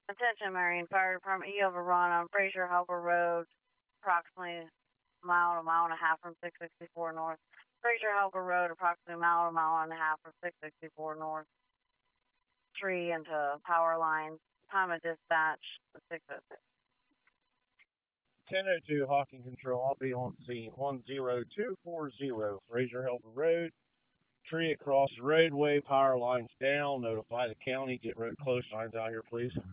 Attention Marine Fire Department, E overrun on Fraser Helper Road, approximately a mile and a half from 664 North. Fraser Helper Road, approximately a mile and a half from 664 North. Tree into power lines. Time of dispatch, 6:06. 1002 Hawking Control. I'll be on scene 10240 Fraser Helper Road. Tree across the roadway, power lines down. Notify the county. Get road close signs out here, please.